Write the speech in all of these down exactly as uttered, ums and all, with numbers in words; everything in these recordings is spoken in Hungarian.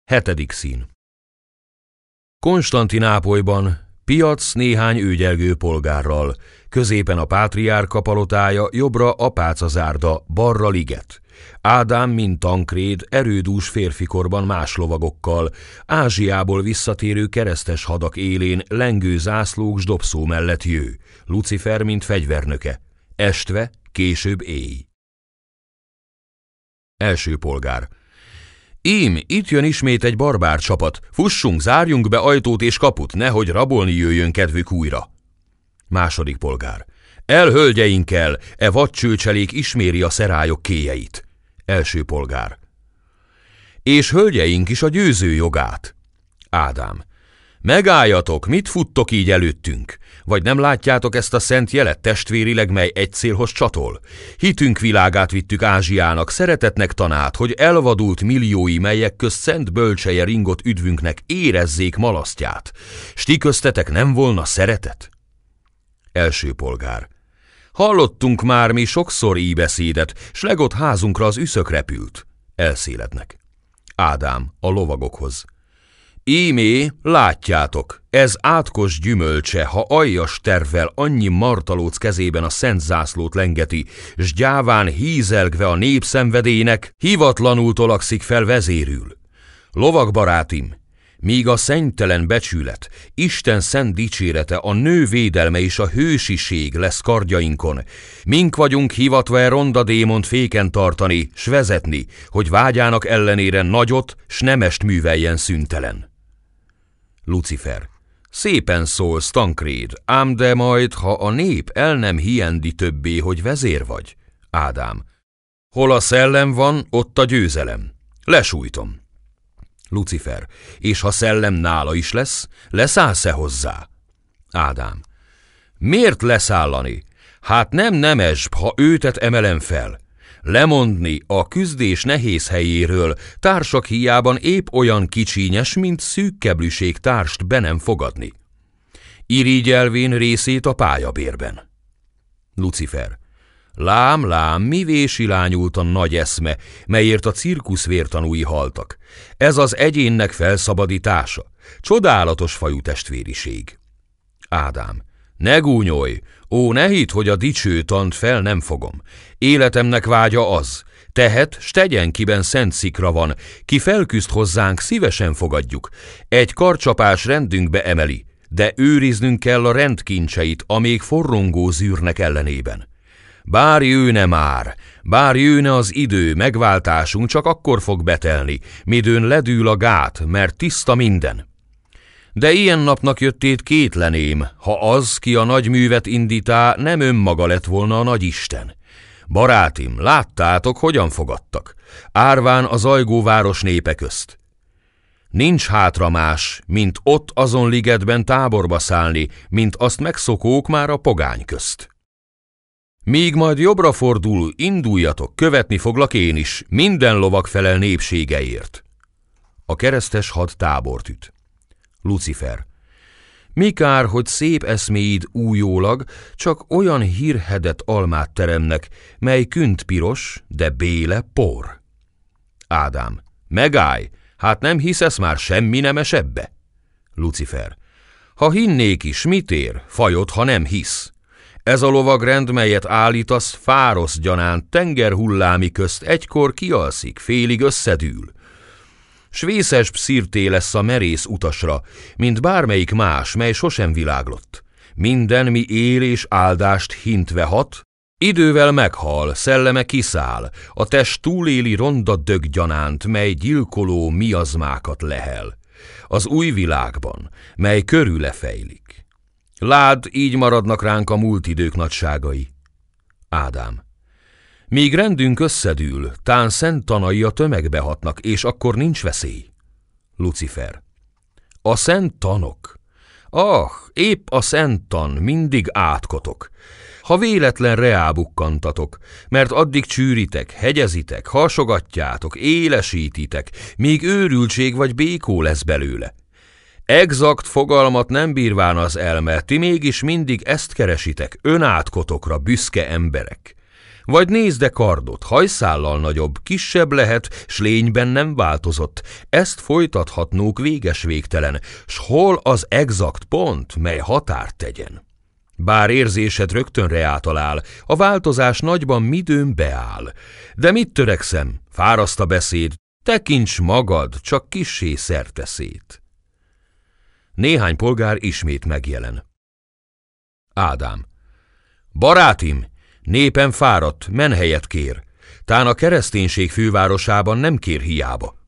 Hetedik szín. Konstantinápolyban piac néhány őgyelgő polgárral, középen a pátriárka palotája, jobbra apácazárda, balra liget. Ádám, mint Tankréd, erődús férfikorban más lovagokkal, Ázsiából visszatérő keresztes hadak élén lengő zászlók s dobszó mellett jő, Lucifer, mint fegyvernöke, estve, később éj. Első polgár. Ím, itt jön ismét egy barbár csapat, fussunk, zárjunk be ajtót és kaput, nehogy rabolni jöjjön kedvük újra. Második polgár. El hölgyeinkkel, e vadcsőcselék isméri a szerályok kéjeit. Első polgár. És hölgyeink is a győző jogát. Ádám. Megálljatok, mit futtok így előttünk? Vagy nem látjátok ezt a szent jelet testvérileg, mely egy célhoz csatol? Hitünk világát vittük Ázsiának, szeretetnek tanát, hogy elvadult milliói, melyek közt szent bölcseje ringott üdvünknek érezzék malasztját. S ti köztetek nem volna szeretet? Első polgár. Hallottunk már mi sokszor íbeszédet, s legott házunkra az üszök repült. Elszélednek. Ádám a lovagokhoz. Ímé, látjátok, ez átkos gyümölcse, ha aljas tervvel annyi martalóc kezében a szent zászlót lengeti, s gyáván hízelgve a népszenvedélynek, hivatlanul tolakszik fel vezérül. Lovagbarátim, míg a szennytelen becsület, Isten szent dicsérete, a nő védelme és a hősiség lesz kardjainkon, mink vagyunk hivatva e ronda démont féken tartani, s vezetni, hogy vágyának ellenére nagyot, s nemest műveljen szüntelen. Lucifer. Szépen szólsz, Tankréd, ám de majd, ha a nép el nem hiendi többé, hogy vezér vagy. Ádám. Hol a szellem van, ott a győzelem. Lesújtom. Lucifer. És ha szellem nála is lesz, leszállsz-e hozzá? Ádám. Miért leszállani? Hát nem nemesbb, ha őtet emelem fel. Lemondni a küzdés nehéz helyéről, társak hiában épp olyan kicsínyes, mint szűkkeblűség társt be nem fogadni. Irigyelvén részét a pályabérben. Lucifer. Lám, lám, mi vésilányult a nagy eszme, melyért a cirkusz vértanúi haltak. Ez az egyénnek felszabadítása. Csodálatos fajú testvériség. Ádám. Ne gúnyolj! Ó, ne hidd, hogy a dicső tant fel nem fogom. Életemnek vágya az. Tehet, s tegyen, kiben szent szikra van. Ki felküzd hozzánk, szívesen fogadjuk. Egy karcsapás rendünkbe emeli, de őriznünk kell a rendkincseit a még forrongó zűrnek ellenében. Bár jőne már, bár jőne az idő, megváltásunk csak akkor fog betelni, midőn ledül a gát, mert tiszta minden. De ilyen napnak jöttét kétleném, ha az, ki a nagy művet indítá, nem önmaga lett volna a nagy Isten. Barátim, láttátok, hogyan fogadtak, árván a zajgó város népe közt. Nincs hátra más, mint ott azon ligetben táborba szállni, mint azt megszokók már a pogány közt. Míg majd jobbra fordul, induljatok, követni foglak én is, minden lovag felel népségeért. A keresztes had tábort üt. Lucifer. Mi kár, hogy szép eszméid újólag csak olyan hírhedet almát teremnek, mely künt piros, de béle por. Ádám. Megállj, hát nem hiszesz már semmi nemes ebbe? Lucifer. Ha hinnék is, mit ér, fajod, ha nem hisz? Ez a lovagrend, melyet állítasz, fárosz gyanánt, tengerhullámi közt egykor kialszik, félig összedül. S vészesbb szirté lesz a merész utasra, mint bármelyik más, mely sosem világlott. Minden, mi él és áldást hintve hat, idővel meghal, szelleme kiszáll, a test túléli ronda dög gyanánt, mely gyilkoló miazmákat lehel. Az új világban, mely körüle fejlik. Lád, így maradnak ránk a múlt idők nagyságai. Ádám. Míg rendünk összedül, tán szent tanai a tömegbe hatnak, és akkor nincs veszély. Lucifer. A szent tanok. Ah, épp a szent tan, mindig átkotok. Ha véletlen reábukkantatok, mert addig csűritek, hegyezitek, hasogatjátok, élesítitek, míg őrültség vagy békó lesz belőle. Exakt fogalmat nem bírván az elme, ti mégis mindig ezt keresitek, önátkotokra büszke emberek. Vagy nézd-e kardot, hajszállal nagyobb, kisebb lehet, s lényben nem változott. Ezt folytathatnók véges végtelen, s hol az exakt pont, mely határt tegyen? Bár érzésed rögtönre átalál, a változás nagyban midőn beáll. De mit törekszem? Fáraszt a beszéd, tekints magad, csak kissé szerteszét. Néhány polgár ismét megjelen. Ádám. Barátim, népem fáradt, menhelyet kér. Tán a kereszténység fővárosában nem kér hiába.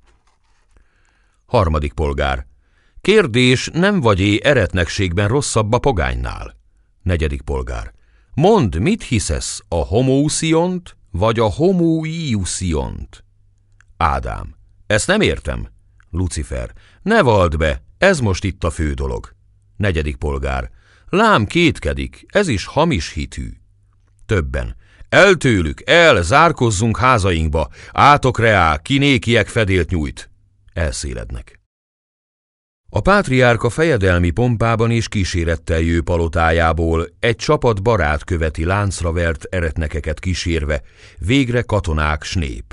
Harmadik polgár. Kérdés, nem vagy-é eretnekségben rosszabb a pogánynál? Negyedik polgár. Mondd, mit hiszesz, a homóuszíont vagy a homóiuszíont? Ádám. Ezt nem értem. Lucifer. Ne vald be, ez most itt a fő dolog. Negyedik polgár. Lám kétkedik, ez is hamis hitű. Többen. El tőlük, el, zárkozzunk házainkba, átok reá, kinékiek fedélt nyújt. Elszélednek. A pátriárka fejedelmi pompában és kísérettel jő palotájából egy csapat barát követi láncra vert eretnekeket kísérve, végre katonák s nép.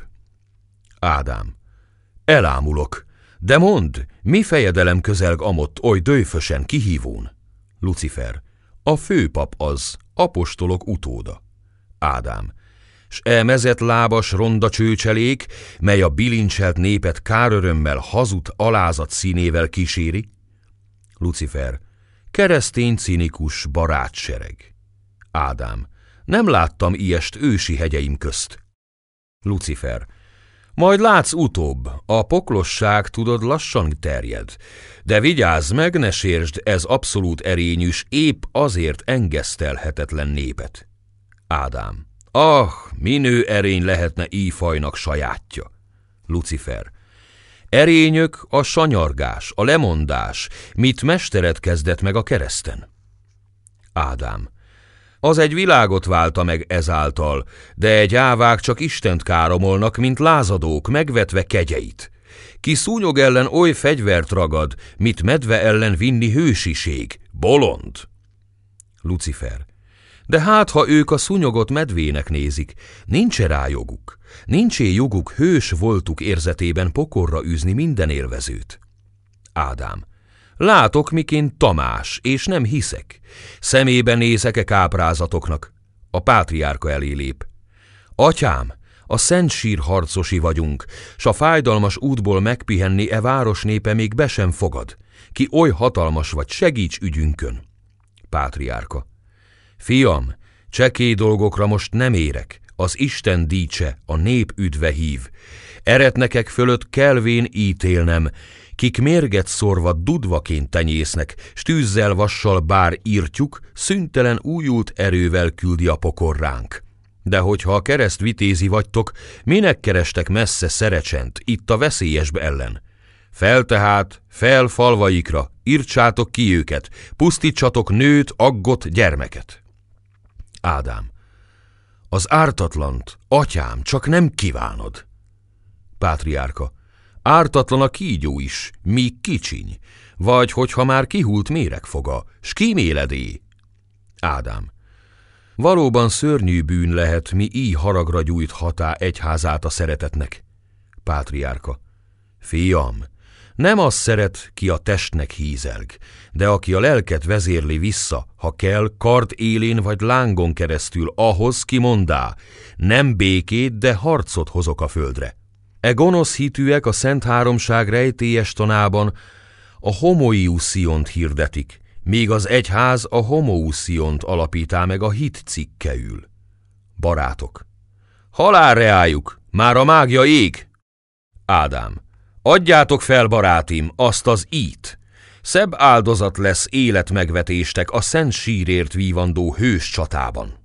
Ádám. Elámulok, de mondd, mi fejedelem közelg amott oly dőfösen kihívón? Lucifer. A főpap az, apostolok utóda. Ádám. S e mezet lábas ronda csőcselék, mely a bilincselt népet kárörömmel hazud alázat színével kíséri? Lucifer. Keresztény cinikus barátsereg. Ádám. Nem láttam ilyest ősi hegyeim közt. Lucifer. Majd látsz utóbb, a poklosság tudod lassan terjed, de vigyázz meg, ne sérsd ez abszolút erényűs, épp azért engesztelhetetlen népet. Ádám. Ah, minő erény lehetne íjfajnak sajátja. Lucifer. Erényök a sanyargás, a lemondás, mit mestered kezdett meg a kereszten. Ádám. Az egy világot válta meg ezáltal, de egy ávák csak Istent káromolnak, mint lázadók, megvetve kegyeit. Ki szúnyog ellen oly fegyvert ragad, mit medve ellen vinni hősiség, bolond. Lucifer. De hát, ha ők a szúnyogot medvének nézik, nincs-e rá joguk? Nincs-e joguk hős voltuk érzetében pokorra űzni minden élvezőt? Ádám. Látok, miként Tamás, és nem hiszek. Szemébe nézek-e káprázatoknak? A pátriárka elé lép. Atyám, a szent sír harcosi vagyunk, s a fájdalmas útból megpihenni e város népe még be sem fogad. Ki oly hatalmas vagy, segíts ügyünkön. Pátriárka. Fiam, csekély dolgokra most nem érek, az Isten dícse, a nép üdve hív. Eretnekek fölött kelvén ítélnem, kik mérget szorva dudvaként tenyésznek, s tűzzel vassal bár írtjuk, szüntelen újult erővel küldi a pokor ránk. De hogyha a kereszt vitézi vagytok, minek kerestek messze Szerecsent, itt a veszélyesbe ellen? Fel tehát, fel falvaikra, írtsátok ki őket, pusztítsatok nőt, aggot, gyermeket. Ádám. Az ártatlant, atyám, csak nem kívánod. Pátriárka. Ártatlan a kígyó is, míg kicsiny, vagy hogyha már kihult méregfoga, s kíméledé. Ádám. Valóban szörnyű bűn lehet, mi így haragra gyújthatá egyházát a szeretetnek. Pátriárka. Fiam, nem az szeret, ki a testnek hízelg, de aki a lelket vezérli vissza, ha kell, kard élén vagy lángon keresztül, ahhoz ki mondá, nem békét, de harcot hozok a földre. E gonosz hitűek a Szent Háromság rejtélyes tanában a homoiusziont hirdetik, míg az egyház a homoussziont alapítá meg a hit cikkeül. Barátok. Halálre álljuk, már a mágia ég! Ádám. Adjátok fel, barátim, azt az ít. Szebb áldozat lesz életmegvetéstek a szent sírért vívandó hős csatában.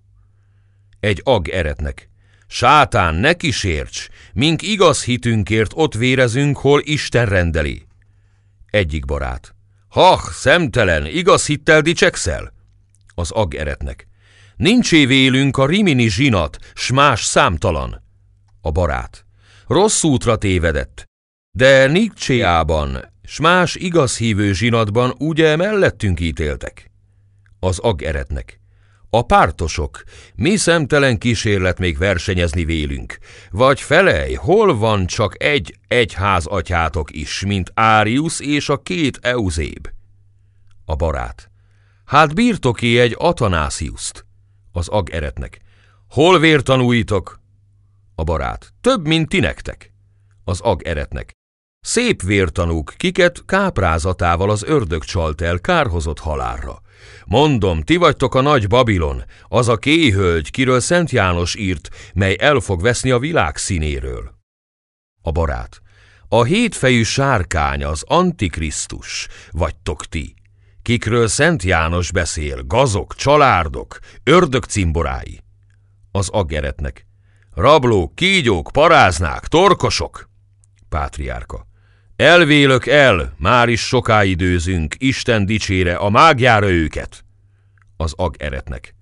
Egy ag eretnek. Sátán, ne kísérts, mink igaz hitünkért ott vérezünk, hol Isten rendeli. Egyik barát. Hah, szemtelen, igaz hittel dicsekszel? Az ag eretnek. Nincsé vélünk a rimini zsinat, s más számtalan. A barát. Rossz útra tévedett, de Nikcséában, s más igaz hívő zsinatban ugye mellettünk ítéltek. Az ag eretnek. A pártosok, mi szemtelen kísérlet még versenyezni vélünk, vagy felej, hol van csak egy egyházatyátok is, mint Árius és a két Euzéb? A barát, hát bírtoké egy Atanásziuszt? Az ag eretnek, hol vértanúitok? A barát, több, mint ti nektek. Az ag eretnek, szép vértanúk, kiket káprázatával az ördög csalt el kárhozott halálra. Mondom, ti vagytok a nagy Babilon, az a kéhölgy, kiről Szent János írt, mely el fog veszni a világ színéről. A barát, a hétfejű sárkány, az Antikrisztus vagytok ti, kikről Szent János beszél, gazok, csalárdok, ördög cimborái. Az ag eretnek, rablók, kígyók, paráznák, torkosok. Pátriárka, elvélök el, már is soká időzünk, Isten dicsére, a mágjára őket. Az ag eretnek,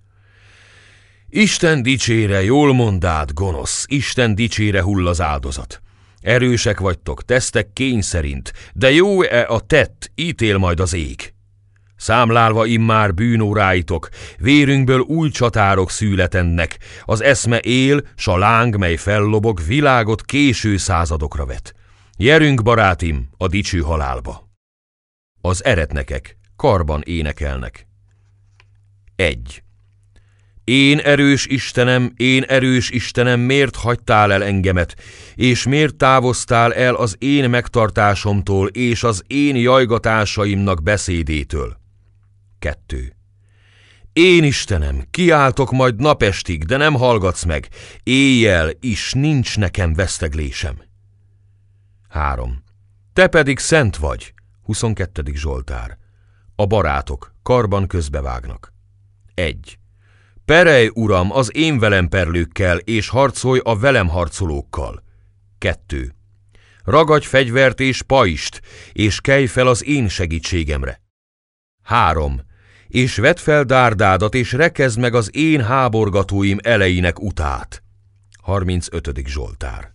Isten dicsére, jól mondád, gonosz, Isten dicsére hull az áldozat. Erősek vagytok, tesztek kény szerint, de jó-e a tett, ítél majd az ég. Számlálva immár bűnóráitok, vérünkből új csatárok születennek, az eszme él, s a láng, mely fellobog, világot késő századokra vet. Jerünk, barátim, a dicső halálba. Az eretnekek karban énekelnek. Egy. Én erős Istenem, én erős Istenem, miért hagytál el engemet, és miért távoztál el az én megtartásomtól és az én jajgatásaimnak beszédétől? Kettő. Én Istenem, kiáltok majd napestig, de nem hallgatsz meg, éjjel is nincs nekem veszteglésem. Három. Te pedig szent vagy, huszonkettedik Zsoltár. A barátok karban közbevágnak. Egy. Perej, uram, az én velem perlőkkel, és harcolj a velem harcolókkal. Kettő. Ragadj fegyvert és pajist, és kelj fel az én segítségemre. Három. És vedd fel dárdádat, és rekezd meg az én háborgatóim eleinek utát. harmincötödik Zsoltár.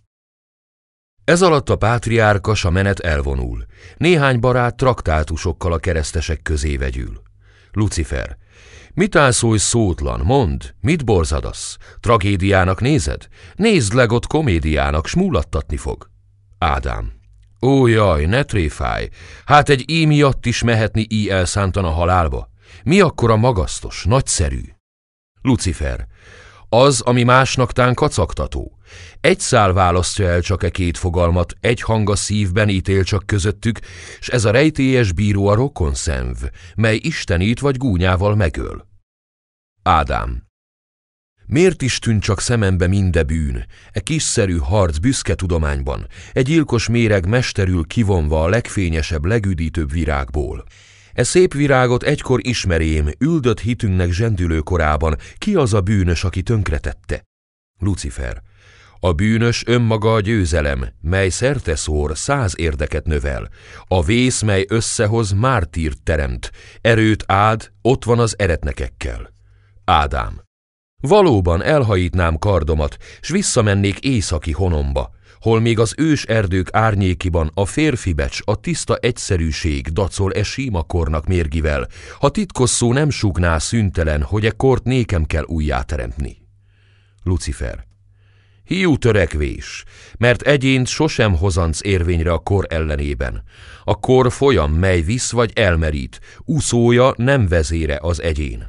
Ez alatt a pátriárkas a menet elvonul. Néhány barát traktátusokkal a keresztesek közé vegyül. Lucifer. Mit állsz oly szótlan, mondd, mit borzadasz? Tragédiának nézed? Nézd leg ott komédiának, s múlattatni fog. Ádám. Ó jaj, ne tréfálj, hát egy í miatt is mehetni í elszántan a halálba. Mi akkor a magasztos, nagyszerű? Lucifer. Az, ami másnak tán kacagtató. Egy szál választja el csak e két fogalmat, egy hang a szívben ítél csak közöttük, s ez a rejtélyes bíró a rokonszenv, mely istenét vagy gúnyával megöl. Ádám. Miért is tűnt csak szemembe minde bűn, e kisszerű harc büszke tudományban, e gyilkos méreg mesterül kivonva a legfényesebb, legüdítőbb virágból? E szép virágot egykor ismerém, üldött hitünknek zsendülő korában, ki az a bűnös, aki tönkretette? Lucifer. A bűnös önmaga a győzelem, mely szerteszór, száz érdeket növel. A vész, mely összehoz, mártírt teremt, erőt áld, ott van az eretnekekkel. Ádám. Valóban elhajítnám kardomat, s visszamennék északi honomba, hol még az ős erdők árnyékiban a férfi becs, a tiszta egyszerűség dacol e síma kornak mérgivel, ha titkos szó nem súgná szüntelen, hogy e kort nékem kell újjáteremtni. Lucifer. Hiú törekvés, mert egyént sosem hozanc érvényre a kor ellenében. A kor folyam, mely visz vagy elmerít, úszója nem vezére az egyén.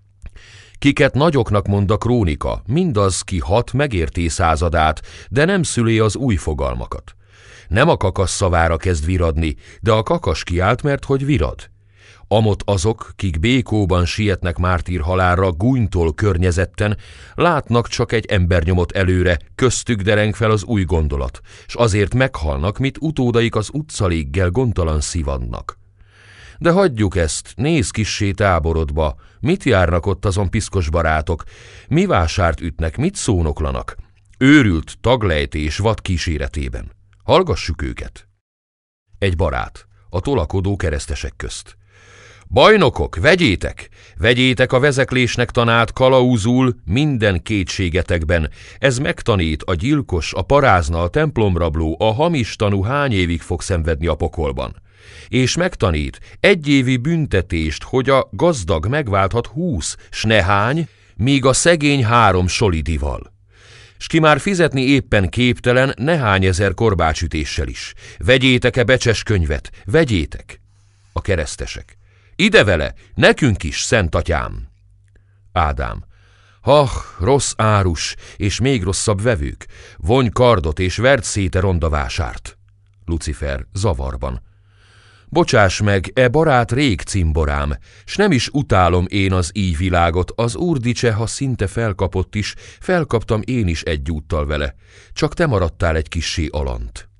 Kiket nagyoknak mond a krónika, mindaz, ki hat megérté századát, de nem szülé az új fogalmakat. Nem a kakas szavára kezd viradni, de a kakas kiált, mert hogy virad. Amott azok, kik békóban sietnek mártír halálra, gúnytól környezetten, látnak csak egy embernyomot előre, köztük dereng fel az új gondolat, s azért meghalnak, mit utódaik az utcaléggel gondtalan szivadnak. De hagyjuk ezt, nézz kissé táborodba, mit járnak ott azon piszkos barátok, mi vásárt ütnek, mit szónoklanak, őrült taglejtés vad kíséretében. Hallgassuk őket. Egy barát, a tolakodó keresztesek közt. Bajnokok, vegyétek, vegyétek a vezeklésnek tanát kalauzul minden kétségetekben, ez megtanít a gyilkos, a parázna, a templomrabló, a hamis tanú hány évig fog szenvedni a pokolban. és megtanít egyévi büntetést, hogy a gazdag megválthat húsz, s nehány, míg a szegény három solidival. S ki már fizetni éppen képtelen, nehány ezer korbácsütéssel is. Vegyétek-e becses könyvet, vegyétek! A keresztesek. Ide vele, nekünk is, szent atyám! Ádám. Ah, rossz árus, és még rosszabb vevők, vonj kardot, és verd szét e ronda vásárt. Lucifer zavarban. Bocsáss meg, e barát rég cimborám, s nem is utálom én az így világot, az Úr dicse, ha szinte felkapott is, felkaptam én is egyúttal vele, csak te maradtál egy kissé alant.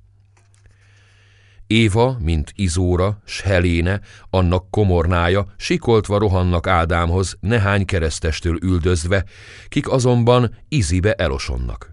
Éva, mint Izóra, s Heléne, annak komornája, sikoltva rohannak Ádámhoz, nehány keresztestől üldözve, kik azonban Izibe elosonnak.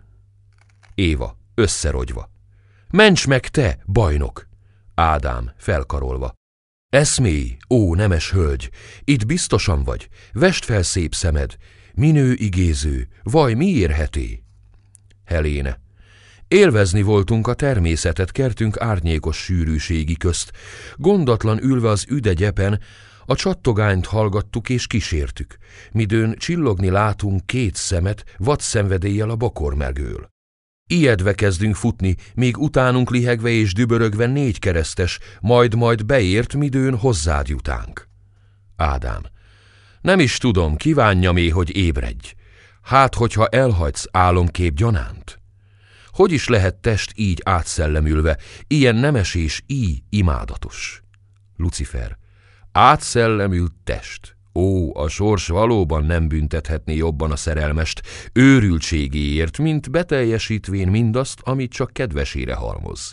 Éva, összerogyva. Ments meg te, bajnok! Ádám, felkarolva. Eszmélj, ó, nemes hölgy, itt biztosan vagy, vesd fel szép szemed, minő igéző, vaj mi érheté? Heléne. Élvezni voltunk a természetet kertünk árnyékos sűrűségi közt, gondatlan ülve az üde gyepen, a csattogányt hallgattuk és kísértük, midőn csillogni látunk két szemet, vadszenvedéllyel a bakor megöl. Ijedve kezdünk futni, míg utánunk lihegve és dübörögve négy keresztes, majd-majd beért, midőn hozzád jutánk. Ádám. Nem is tudom, kívánjam-é, hogy ébredj. Hát, hogyha elhagysz álomkép gyanánt? Hogy is lehet test így átszellemülve, ilyen nemes és így imádatos? Lucifer. Átszellemült test. Ó, a sors valóban nem büntethetné jobban a szerelmest, őrültségéért, mint beteljesítvén mindazt, amit csak kedvesére halmoz.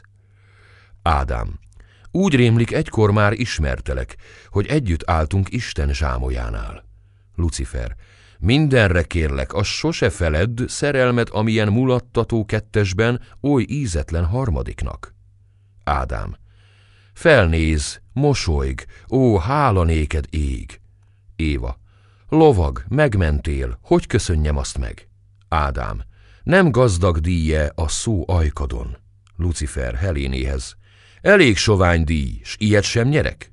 Ádám. Úgy rémlik, egykor már ismertelek, hogy együtt álltunk Isten zsámolyánál. Lucifer. Mindenre kérlek, azt sose feledd, szerelmet, amilyen mulattató kettesben, oly ízetlen harmadiknak. Ádám. Felnéz, mosolyg, ó, hála néked ég. Éva. Lovag, megmentél, hogy köszönjem azt meg? Ádám. Nem gazdag díje a szó ajkadon. Lucifer Helénéhez. Elég sovány díj, s ilyet sem nyerek?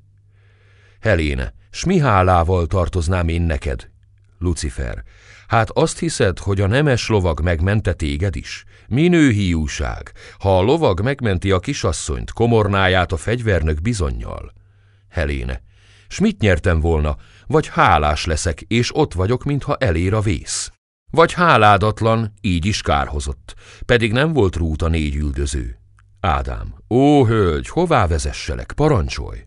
Heléne. S mi hálával tartoznám én neked? Lucifer. Hát azt hiszed, hogy a nemes lovag megmente téged is? Minő hiúság, ha a lovag megmenti a kisasszonyt, komornáját a fegyvernök bizonnyal. Heléne. S mit nyertem volna? Vagy hálás leszek, és ott vagyok, mintha elér a vész. Vagy háládatlan, így is kárhozott, pedig nem volt rút a négy üldöző. Ádám. Ó, hölgy, hová vezesselek, parancsolj!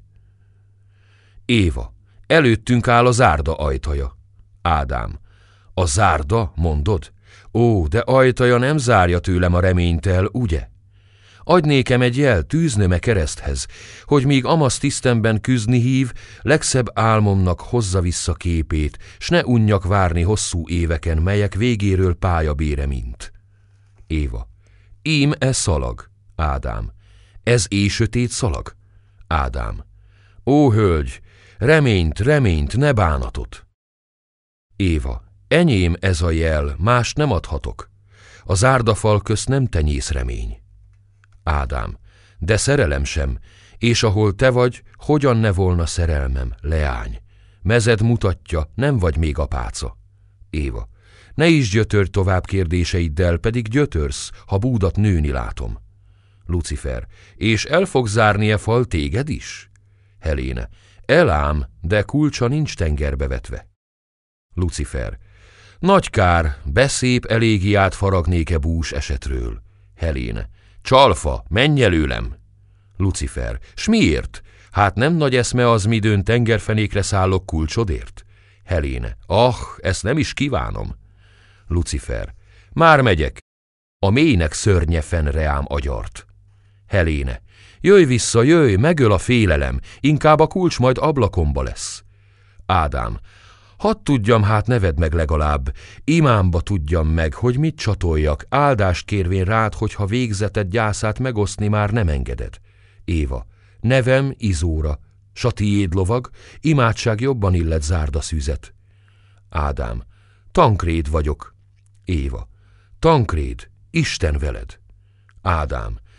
Éva. Előttünk áll a zárda ajtaja. Ádám. A zárda, mondod? Ó, de ajtaja nem zárja tőlem a reményt el, ugye? Adj nékem egy jel, tűznöm-e kereszthez, hogy míg amasz tisztemben küzni hív, legszebb álmomnak hozza vissza képét, s ne unjak várni hosszú éveken, melyek végéről pályabére mint. Éva. Ím e szalag. Ádám. Ez éjsötét szalag? Ádám. Ó, hölgy, reményt, reményt, ne bánatot. Éva. Enyém ez a jel, más nem adhatok. A zárdafal közt nem tenyész remény. Ádám. De szerelem sem, és ahol te vagy, hogyan ne volna szerelmem, leány. Mezed mutatja, nem vagy még apáca. Éva. Ne is gyötörj tovább kérdéseiddel, pedig gyötörsz, ha búdat nőni látom. Lucifer. És el fog zárni e fal téged is? Heléne. Elám, de kulcsa nincs tengerbe vetve. Lucifer. Nagy kár, beszép elégiát faragnék-e bús esetről. Heléne. Csalfa, menj előlem! Lucifer. S miért? Hát nem nagy eszme az, midőn tengerfenékre szállok kulcsodért? Heléne. Ah, ezt nem is kívánom. Lucifer. Már megyek. A mélynek szörnye fenn reám agyart. Heléne. Jöjj vissza, jöjj, megöl a félelem, inkább a kulcs majd ablakomba lesz. Ádám. Hadd tudjam, hát neved meg legalább, imámba tudjam meg, hogy mit csatoljak, áldást kérvén rád, hogyha végzeted gyászát megosztni már nem engeded. Éva. Nevem Izóra, s a tiéd lovag, imádság jobban illet zárda szüzet. Ádám. Tankréd vagyok. Éva. Tankréd, Isten veled. Ádám.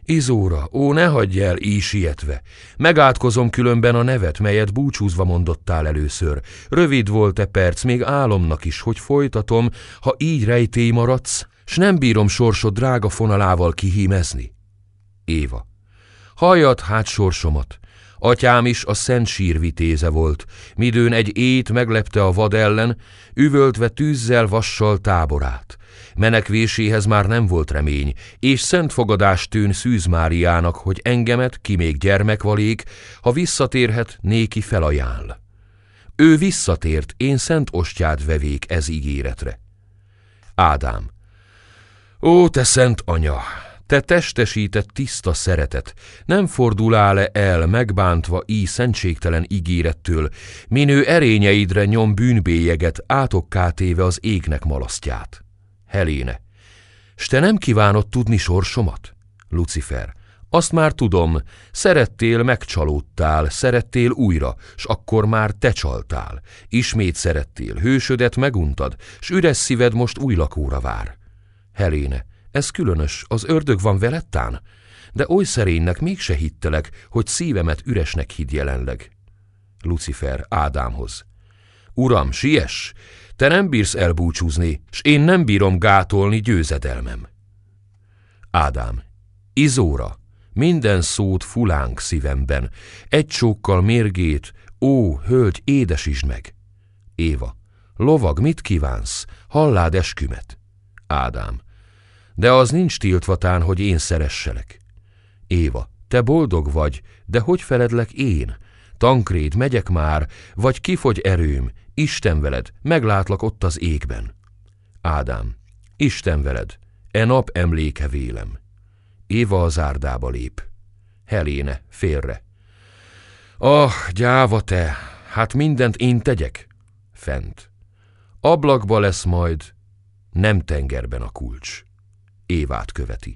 Izóra, ó, ne hagyj el, így sietve. Megátkozom különben a nevet, melyet búcsúzva mondottál először. Rövid volt-e perc, még álomnak is, hogy folytatom, ha így rejtély maradsz, s nem bírom sorsod drága fonalával kihímezni. Éva. Halljad hát sorsomat. Atyám is a szent sír vitéze volt, midőn egy ét meglepte a vad ellen, üvöltve tűzzel, vassal táborát. Menekvéséhez már nem volt remény, és szent fogadást tűn Szűz Máriának, hogy engemet, ki még gyermekvalék, ha visszatérhet, néki felajánl. Ő visszatért, én szent ostját vevék ez ígéretre. Ádám. Ó, te szent anya! Te testesített tiszta szeretet, nem fordulál-e el megbántva így szentségtelen ígérettől, minő erényeidre nyom bűnbélyeget, átokká téve az égnek malasztját? Heléne. S te nem kívánod tudni sorsomat? Lucifer. Azt már tudom, szerettél, megcsalódtál, szerettél újra, s akkor már te csaltál. Ismét szerettél, hősödet meguntad, s üres szíved most új lakóra vár. Heléne. Ez különös, az ördög van veled tán? De oly szerénynek mégse hittelek, hogy szívemet üresnek hidd jelenleg. Lucifer Ádámhoz. Uram, siess! Te nem bírsz elbúcsúzni, s én nem bírom gátolni győzedelmem. Ádám. Izóra, minden szót fulánk szívemben, egy csókkal mérgét, ó, hölgy, édesítsd meg. Éva. Lovag, mit kívánsz? Hallád eskümet. Ádám. De az nincs tiltvatán, hogy én szeresselek. Éva, te boldog vagy, de hogy feledlek én? Tankréd, megyek már, vagy kifogy erőm, Isten veled, meglátlak ott az égben. Ádám, Isten veled, e nap emléke vélem. Éva az árdába lép. Heléne, félre. Ah, gyáva te, hát mindent én tegyek? Fent. Ablakba lesz majd, nem tengerben a kulcs. Évát követi.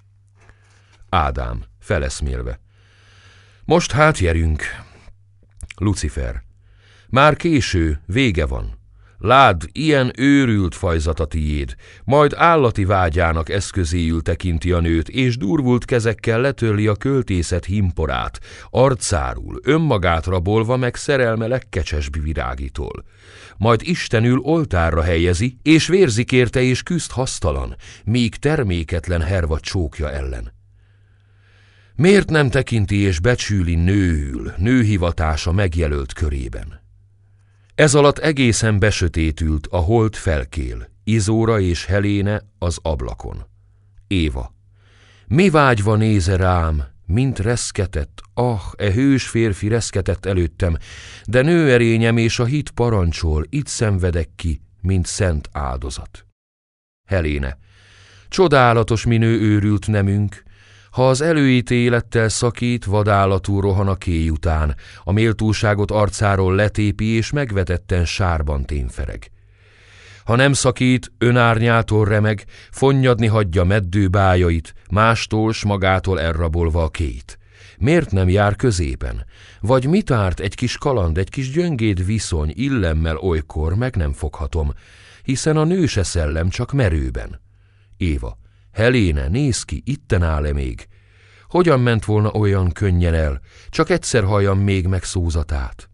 Ádám, feleszmélve. Most hát gyerünk. Lucifer. Már késő, vége van. Ládd, ilyen őrült fajzat a tiéd, majd állati vágyának eszközéül tekinti a nőt, és durvult kezekkel letörli a költészet himporát, arcárul, önmagát rabolva meg szerelme legkecsesbb virágitól. Majd Istenül oltárra helyezi, és vérzik érte és küzd hasztalan, míg terméketlen herva csókja ellen. Miért nem tekinti és becsüli nőül, nőhivatása megjelölt körében? Ez alatt egészen besötétült a hold felkél, Izóra és Heléne az ablakon. Éva. Mi vágyva néze rám, mint reszketett, ah, e hős férfi reszketett előttem, de nőerényem és a hit parancsol, itt szenvedek ki, mint szent áldozat. Heléne. Csodálatos minő őrült nemünk, ha az előítélettel szakít, vadállatú rohan a kéj után, a méltóságot arcáról letépi és megvetetten sárban témfereg. Ha nem szakít, önárnyától remeg, fonnyadni hagyja meddőbájait, mástól s magától elrabolva a kéjt. Miért nem jár középen? Vagy mit árt egy kis kaland, egy kis gyöngéd viszony, illemmel olykor meg nem foghatom, hiszen a nő se szellem, csak merőben. Éva. Heléne, nézz ki, itten áll-e még? Hogyan ment volna olyan könnyen el? Csak egyszer halljam még meg szózatát.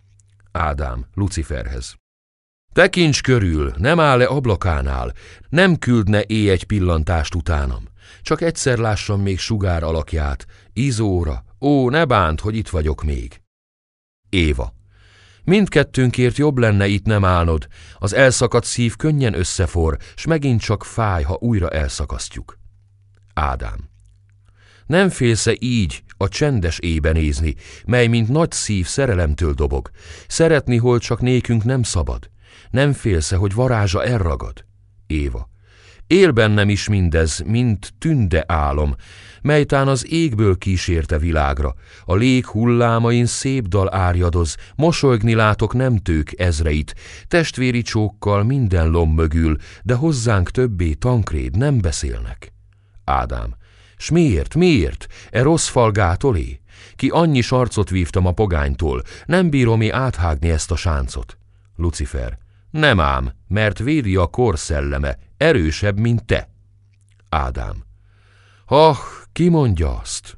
Ádám, Luciferhez. Tekints körül, nem áll-e ablakánál? Nem küldne éj egy pillantást utánam? Csak egyszer lássam még sugár alakját. Izóra, ó, ne bánt, hogy itt vagyok még. Éva. Mindkettőnkért jobb lenne itt nem állnod, az elszakadt szív könnyen összefor, s megint csak fáj, ha újra elszakasztjuk. Ádám. Nem félsz-e így a csendes éjbe nézni, mely mint nagy szív szerelemtől dobog, szeretni, hol csak nékünk nem szabad? Nem félsz-e, hogy varázsa elragad? Éva. Él bennem is mindez, mint tünde álom, melytán az égből kísérte világra. A lég hullámain szép dal árjadoz, mosolygni látok nemtők ezreit, testvéri csókkal minden lomb mögül, de hozzánk többé Tankréd nem beszélnek. Ádám. S miért, miért? E rossz fal gátolé? Ki annyi sarcot vívtam a pogánytól, nem bírom-é áthágni ezt a sáncot. Lucifer. Nem ám, mert védi a kor szelleme, erősebb, mint te. Ádám. Ah, ki mondja azt?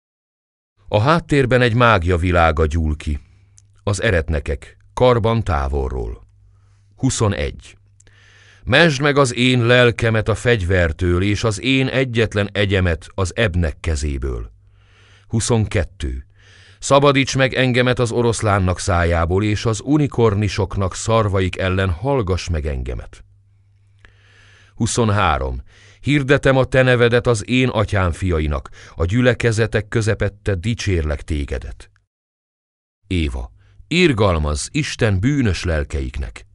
A háttérben egy mágia világa gyúl ki. Az eretnekek, karban távolról. huszonegy. Mesd meg az én lelkemet a fegyvertől, és az én egyetlen egyemet az ebnek kezéből. huszonkettő. Szabadíts meg engemet az oroszlánnak szájából, és az unikornisoknak szarvaik ellen hallgass meg engemet. huszonhárom. Hirdetem a te nevedet az én atyám fiainak, a gyülekezetek közepette dicsérlek tégedet. Éva. Irgalmazz Isten bűnös lelkeiknek.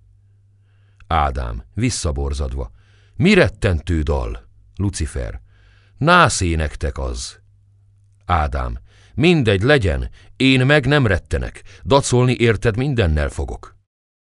Ádám, visszaborzadva. Mi rettentő dal? Lucifer. Nászé nektek az. Ádám. Mindegy, legyen, én meg nem rettenek, dacolni érted mindennel fogok.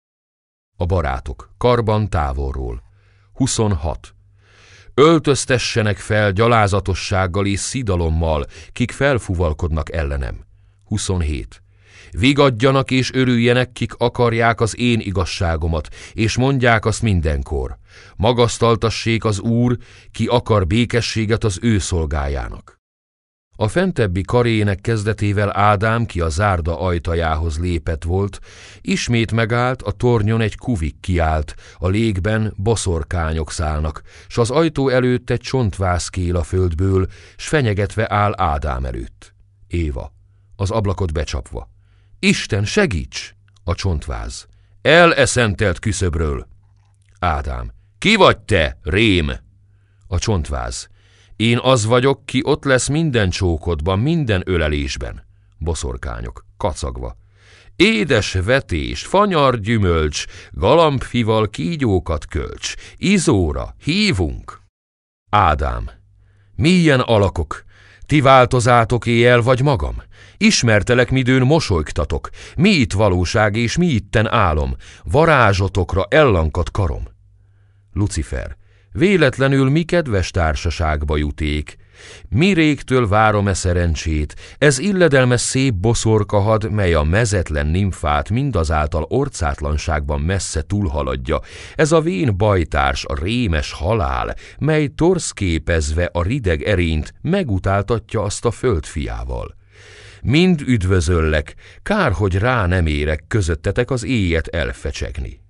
A barátok, karban távolról. huszonhat. Öltöztessenek fel gyalázatossággal és szidalommal, kik felfuvalkodnak ellenem. huszonhét. Vigadjanak és örüljenek, kik akarják az én igazságomat, és mondják azt mindenkor. Magasztaltassék az Úr, ki akar békességet az ő szolgájának. A fentebbi karének kezdetével Ádám, ki a zárda ajtajához lépett volt, ismét megállt, a tornyon egy kuvik kiállt, a légben boszorkányok szállnak, s az ajtó előtt egy csontváz kél a földből, s fenyegetve áll Ádám előtt. Éva, az ablakot becsapva. Isten, segíts! A csontváz. Eleszentelt küszöbről. Ádám. Ki vagy te, rém? A csontváz. Én az vagyok, ki ott lesz minden csókodban, minden ölelésben. Boszorkányok, kacagva. Édes vetés, fanyar gyümölcs, galambfival kígyókat kölcs, izóra hívunk. Ádám. Milyen alakok, ti változátok éjjel vagy magam? Ismertelek, midőn mosolygtatok, mi itt valóság és mi itten álom, varázsotokra ellankadt karom. Lucifer. Véletlenül mi kedves társaságba juték. Mi régtől várom-e szerencsét, ez illedelmes szép boszorkahad, mely a mezetlen nimfát mindazáltal orcátlanságban messze túlhaladja, ez a vén bajtárs, a rémes halál, mely torszképezve a rideg erényt megutáltatja azt a földfiával. Mind üdvözöllek, kár, hogy rá nem érek közöttetek az éjjet elfecsegni.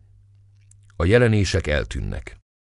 A jelenések eltűnnek.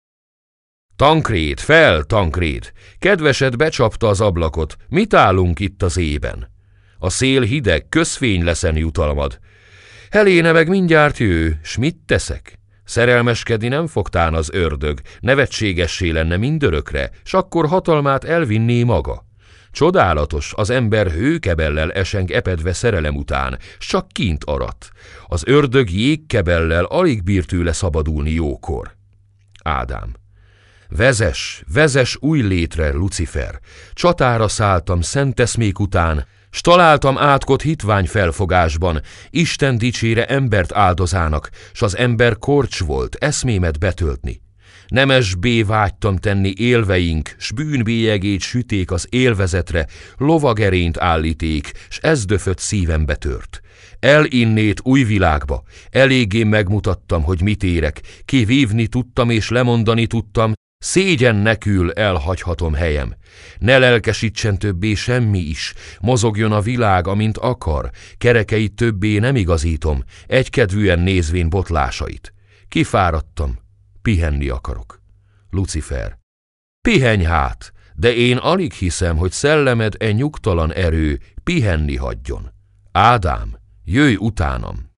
Tankréd, fel, Tankréd! Kedvesed becsapta az ablakot, mit állunk itt az ében? A szél hideg, közfény leszen jutalmad. Heléne meg mindjárt jő, s mit teszek? Szerelmeskedni nem fogtán az ördög, nevetségessé lenne mindörökre, s akkor hatalmát elvinné maga. Csodálatos, az ember hőkebellel eseng epedve szerelem után, s csak kint arat. Az ördög jégkebellel alig bír tőle szabadulni jókor. Ádám. Vezess, vezess új létre, Lucifer! Csatára szálltam szent eszmék után, s találtam átkot hitvány felfogásban, Isten dicsére embert áldozának, s az ember korcs volt eszmémet betöltni. Nemesbé vágytam tenni élveink, s bűnbélyegét süték az élvezetre, lovagerényt állíték, s ez döfött szívembe tört. Elinnét új világba, eléggé megmutattam, hogy mit érek, kivívni tudtam és lemondani tudtam, szégyen nekül elhagyhatom helyem. Ne lelkesítsen többé semmi is, mozogjon a világ, amint akar, kerekeit többé nem igazítom, egykedvűen nézvén botlásait. Kifáradtam, pihenni akarok. Lucifer. Pihenj hát, de én alig hiszem, hogy szellemed e nyugtalan erő pihenni hagyjon. Ádám, jöjj utánam!